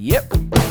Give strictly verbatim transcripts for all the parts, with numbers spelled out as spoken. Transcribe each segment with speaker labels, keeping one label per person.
Speaker 1: Yep.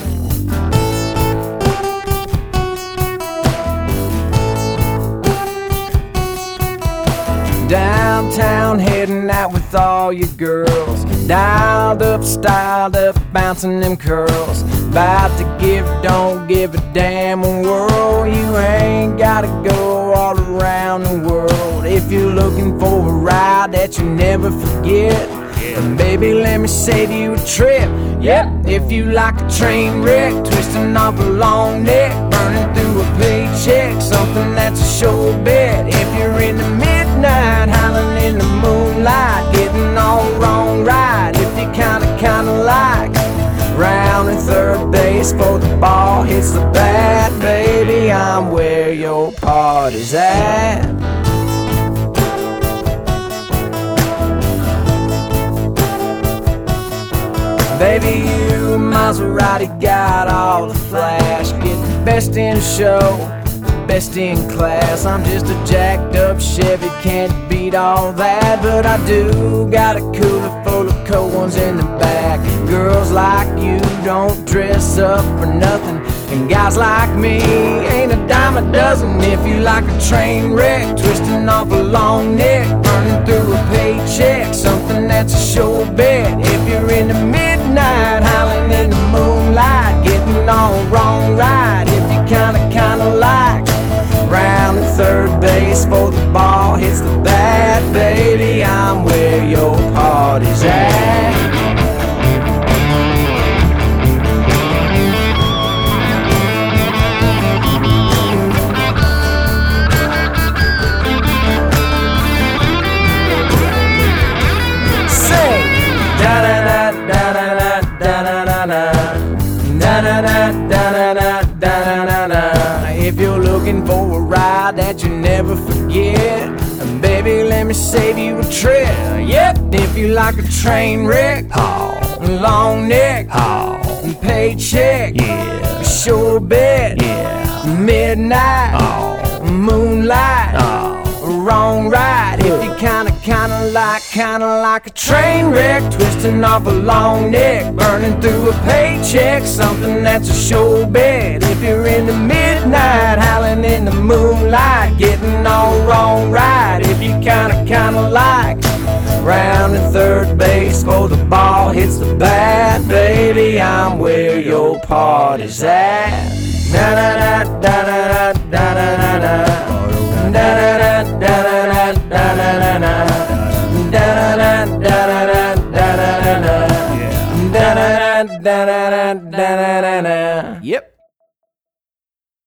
Speaker 1: Downtown, heading out with all your girls, dialed up, styled up, bouncing them curls. About to give, don't give a damn a world. You ain't gotta go all around the world. If you're looking for a ride that you never forget, then baby, let me save you a trip. Yep. If you like a train wreck, twisting off a long neck, burning through a paycheck, something that's a sure bet. If you're in the midnight, howling in the moonlight, getting all wrong right, if you kinda kinda like round and third base before the ball hits the bat, baby, I'm where your party's at. Baby, you Maserati got all the flash, get the best in show, best in class. I'm just a jacked up Chevy, can't beat all that, but I do got a cooler full of cold ones in the back. Girls like you don't dress up for nothing, and guys like me ain't a dime a dozen. If you like a train wreck, twisting off a long neck, burning through a paycheck, something that's a sure bet. If you're in the midnight, howling in the moonlight, getting all wrong right, if you kinda kinda like round and third base before the ball hits the bat, baby, I'm where your party's at. If you're looking for a ride that you never forget, baby, let me save you a trip. Yep. If you like a train wreck, oh, long neck, oh, paycheck, yeah, sure bet, yeah, midnight, oh, moonlight, oh, wrong ride. If you kinda kinda like, kinda like a train wreck, twisting off a long neck, burning through a paycheck, something that's a sure bet. If you're in the midnight, howling in the moonlight, getting all wrong right, if you kinda kinda like round and third base before the ball hits the bat, baby, I'm where your party's at. Na na na da da da da da da da da da da da da da da da da. Yep.